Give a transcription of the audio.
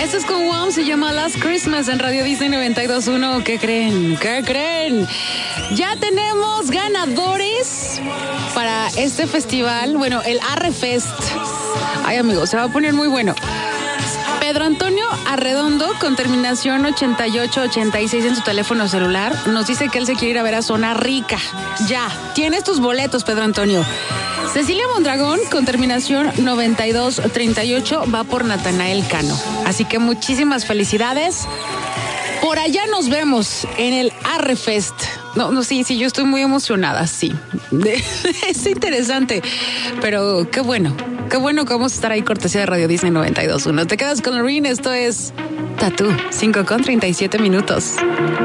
Esto es con Wham, se llama Last Christmas en Radio Disney 92.1. ¿Qué creen? ¿Qué creen? Ya tenemos ganadores para este festival. Bueno, el Arrefest. Ay, amigos, se va a poner muy bueno. Pedro Antonio Arredondo, con terminación 8886 en su teléfono celular, nos dice que él se quiere ir a ver a Zona Rica. Ya, tienes tus boletos, Pedro Antonio. Cecilia Mondragón, con terminación 9238, va por Natanael Cano. Así que muchísimas felicidades. Por allá nos vemos en el Arrefest. No, sí, yo estoy muy emocionada, sí. Es interesante, pero qué bueno que vamos a estar ahí, cortesía de Radio Disney 92.1. Te quedas con Loreen, esto es Tattoo, 5:37 minutos.